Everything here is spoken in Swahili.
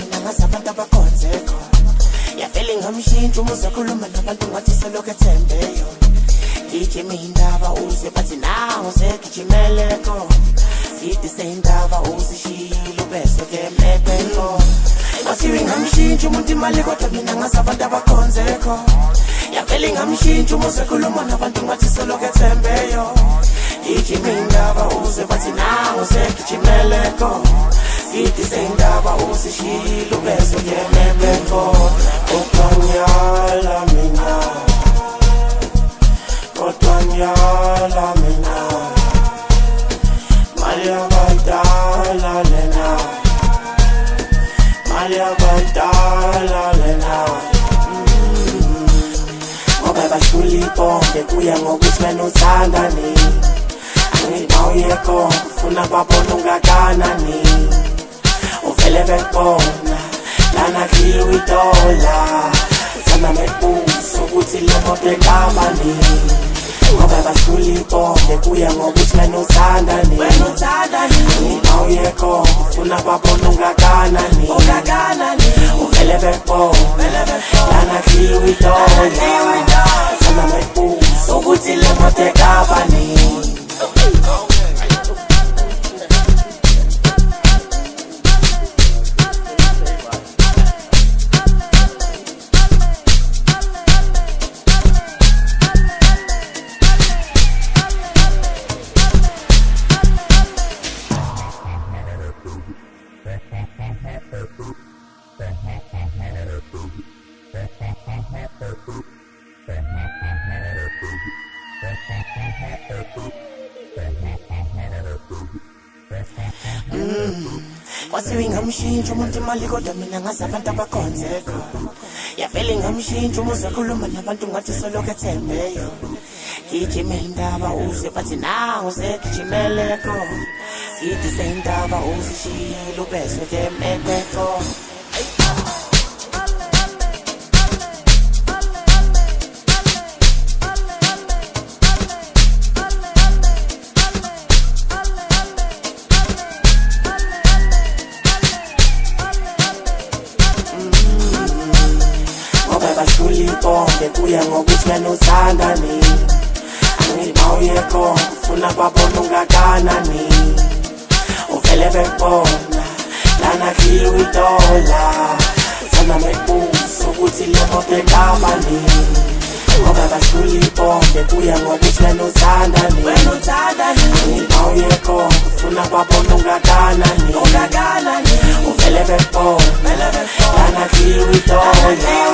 mina ngazabantu abakhonzeko yavele ngamshintsha umuze khuluma nabantu ngathi selokhu ethembe yona ngijime indaba uze bathi nawo segijimeleko ngithi seyindaba uzishilo bese ke mepeko Masiwi ngamshintsha umuntu imali kodwa mina ngazabantu abakhonzeko yavele ngamshintsha umuze khuluma nabantu ngathi selokhu ethembeyo ngijime indaba uze bathi nawo segijimeleko ngithi seyindaba uzishilo bese ke mepeko Kotwanyala mina Kotwanyala mina Malia Badala lena Malia Badala lena Ngoba bashuli bonke kuya ngokuthi wena uthandani Angithi mawuyekho ufuna babona ungakanani Uvele bekubona lana khiwa idola Uthanda mebuso ukuthi le moto ekabani Ngoba bashuli bonke kuya ngokuthi wena uthandani Mawuyekho ufuna babona ungakanani Uvele bekubona lana khiwa idola Uthanda mebuso ukuthi le moto ekabani Wasiwi ngamshintsha umuntu imali kodwa mina ngazabantu abakhonzeko yavele ngamshintsha umuze khuluma nabantu ngathi selokhu ethembeyo ngijime indaba uze bathi nawo segijimeleko ngithi seyindaba uzishilo bese ke mepeko Bashuli bonke kuya ngokuthi wena uthandani Angithi mawuyekho ufuna babona ungakanani Uvele bekubona lana khiwa idola Uthanda mebuso ukuthi le moto ekabani Ngoba bashuli bonke kuya ngokuthi wena uthandani Angithi mawuyekho ufuna babona ungakanani Uvele bekubona lana khiwa idola